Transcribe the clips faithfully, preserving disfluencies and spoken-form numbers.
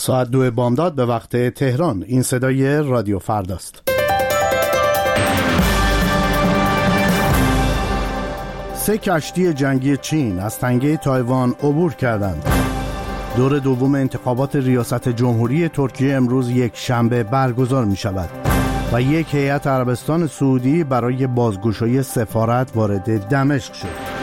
ساعت دو بامداد به وقت تهران. این صدای رادیو فرداست. سه کشتی جنگی چین از تنگه تایوان عبور کردند. دور دوم انتخابات ریاست جمهوری ترکیه امروز یک شنبه برگزار می شود و یک هیئت عربستان سعودی برای بازگشایی سفارت وارد دمشق شد.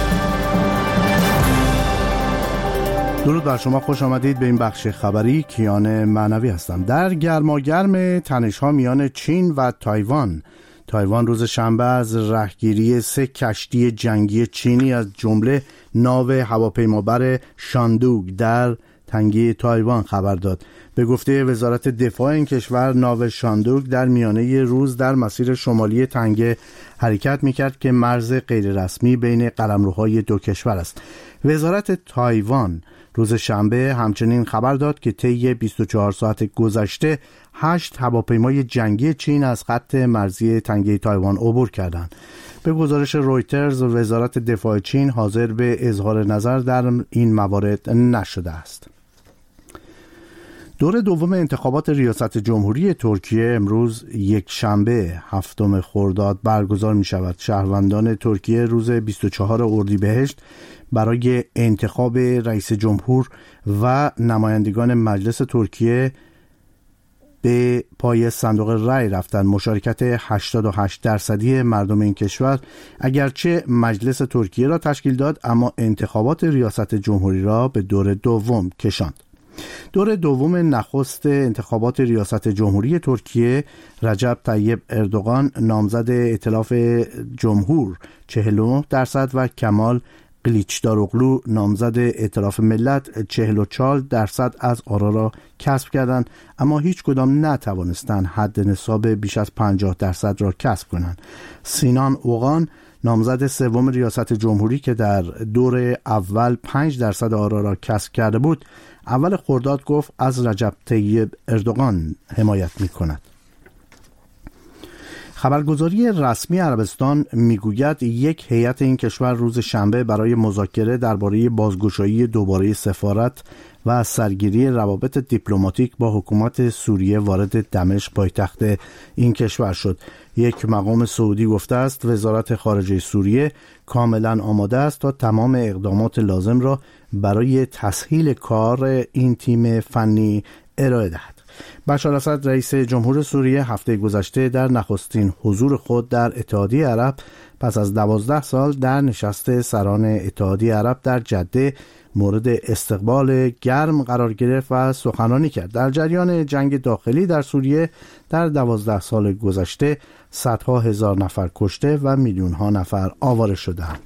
درود بر شما، خوش آمدید به این بخش خبری. کیان معنوی هستم. در گرماگرم تنش‌ها میان چین و تایوان، تایوان روز شنبه از رهگیری سه کشتی جنگی چینی از جمله ناو هواپیمابر شاندوگ در تنگه تایوان خبر داد. به گفته وزارت دفاع این کشور، ناو شاندوگ در میانه روز در مسیر شمالی تنگه حرکت میکرد که مرز غیررسمی بین قلمروهای دو کشور است. وزارت تایوان روز شنبه همچنین خبر داد که طی بیست و چهار ساعت گذشته هشت هواپیمای جنگی چین از خط مرزی تنگه تایوان عبور کردند. به گزارش رویترز، وزارت دفاع چین حاضر به اظهار نظر در این موارد نشده است. دور دوم انتخابات ریاست جمهوری ترکیه امروز یک شنبه هفتم خرداد برگزار می شود. شهروندان ترکیه روز بیست و چهارم اردیبهشت برای انتخاب رئیس جمهور و نمایندگان مجلس ترکیه به پای صندوق رای رفتند. مشارکت هشتاد و هشت درصدی مردم این کشور اگرچه مجلس ترکیه را تشکیل داد، اما انتخابات ریاست جمهوری را به دور دوم کشاند. دور دوم نخست انتخابات ریاست جمهوری ترکیه، رجب طیب اردوغان نامزد ائتلاف جمهور چهل و نه درصد و کمال قلیچداروغلو نامزد ائتلاف ملت چهل و چهار درصد از آرا را کسب کردند، اما هیچ کدام نتوانستند حد نصاب بیش از پنجاه درصد را کسب کنند. سینان اوغان نامزد سوم ریاست جمهوری که در دور اول پنج درصد آرا را کسب کرده بود، اول خرداد گفت از رجب طیب اردوغان حمایت می کند. خبرگزاری رسمی عربستان میگوید یک هیئت این کشور روز شنبه برای مذاکره درباره بازگشایی دوباره سفارت و سرگیری روابط دیپلماتیک با حکومت سوریه وارد دمشق پایتخت این کشور شد. یک مقام سعودی گفته است وزارت خارجه سوریه کاملا آماده است تا تمام اقدامات لازم را برای تسهیل کار این تیم فنی ارائه دهد. بشار اسد رئیس جمهور سوریه هفته گذشته در نخستین حضور خود در اتحادیه عرب پس از دوازده سال در نشست سران اتحادیه عرب در جده مورد استقبال گرم قرار گرفت و سخنرانی کرد. در جریان جنگ داخلی در سوریه در دوازده سال گذشته صدها هزار نفر کشته و میلیون ها نفر آواره شدند.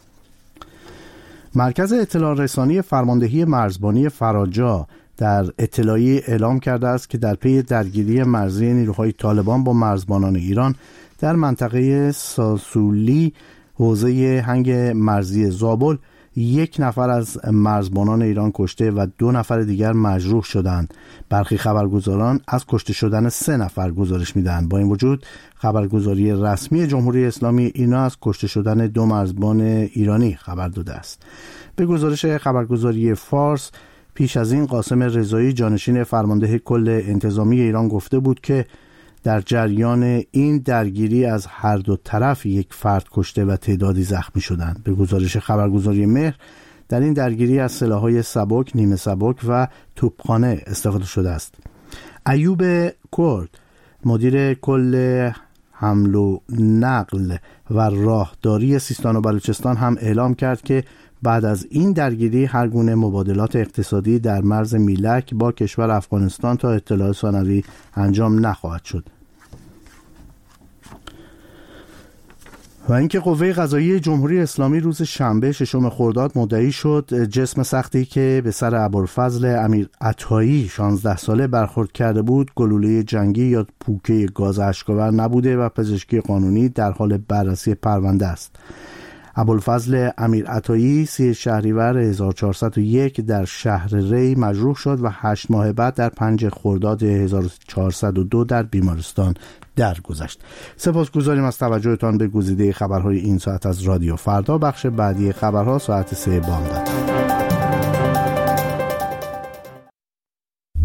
مرکز اطلاع رسانی فرماندهی مرزبانی فراجا در اطلاعیه اعلام کرده است که در پی درگیری مرزی نیروهای طالبان با مرزبانان ایران در منطقه ساسولی حوزه هنگ مرزی زابل یک نفر از مرزبانان ایران کشته و دو نفر دیگر مجروح شدند. برخی خبرگزاران از کشته شدن سه نفر گزارش میدهند. با این وجود خبرگزاری رسمی جمهوری اسلامی اینا از کشته شدن دو مرزبان ایرانی خبر داده است. به گزارش خبرگزاری فارس، پیش از این قاسم رضایی جانشین فرمانده کل انتظامی ایران گفته بود که در جریان این درگیری از هر دو طرف یک فرد کشته و تعدادی زخمی شدند. به گزارش خبرگزاری مهر، در این درگیری از سلاح‌های سبک، نیمه سبک و توپخانه استفاده شده است. ایوب کرد، مدیر کل حمل و نقل و راهداری سیستان و بلوچستان هم اعلام کرد که بعد از این درگیری هر گونه مبادلات اقتصادی در مرز میلک با کشور افغانستان تا اطلاع ثانوی انجام نخواهد شد. و اینکه قوه قضاییه جمهوری اسلامی روز شنبه ششم خرداد مدعی شد جسم سختی که به سر ابوالفضل امیر عطایی شانزده ساله برخورد کرده بود گلوله جنگی یا پوکه گاز اشک‌آور نبوده و پزشکی قانونی در حال بررسی پرونده است. ابوالفضل امیر عطایی سی شهریور هزار و چهارصد و یک در شهر ری مجروح شد و هشت ماه بعد در پنج خرداد هزار و چهارصد و دو در بیمارستان درگذشت. سپاسگزاریم از توجهتان به گزیده خبرهای این ساعت از رادیو فردا. بخش بعدی خبرها ساعت سه بامداد.